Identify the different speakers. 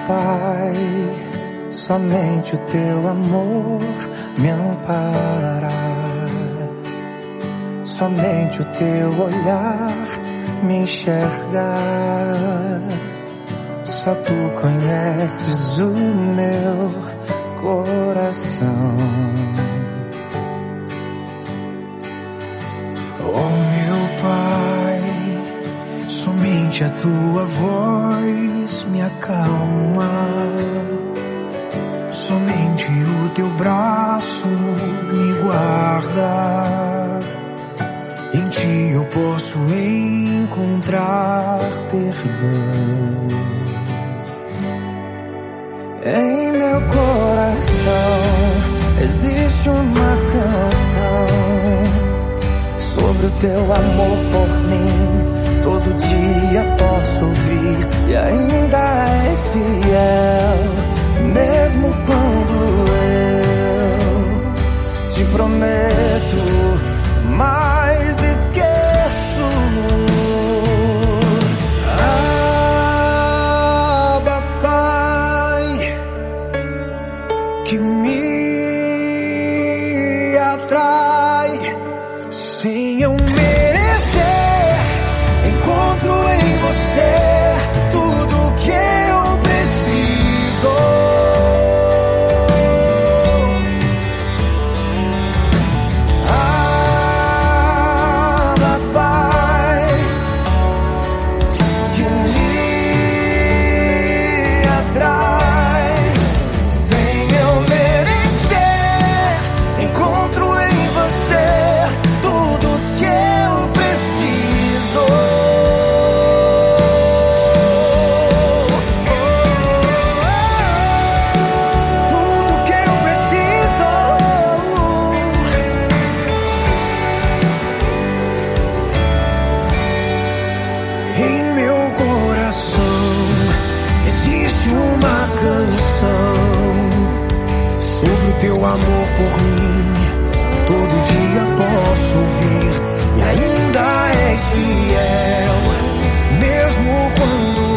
Speaker 1: Pai, somente o teu amor me ampara. Somente o teu olhar me enxerga. Só tu conheces o meu coração.
Speaker 2: Oh meu Pai, somente a tua voz me acalma. Somente o teu braço me guarda. Em ti eu posso encontrar perdão.
Speaker 1: Em meu coração existe uma canção sobre o teu amor por mim. Todo dia posso ouvir e ainda és fiel, mesmo quando eu te prometo, mas esqueço. Abba, Pai,
Speaker 2: que me atrai sem eu merecer. Encontro em você tudo que eu preciso. Abba, Pai, que me atrai sem eu merecer. Encontro em você tudo que eu preciso. Tudo que eu preciso. Em meu coração existe uma canção sobre o teu amor por mim. Todo dia posso ouvir e ainda és fiel, mesmo quando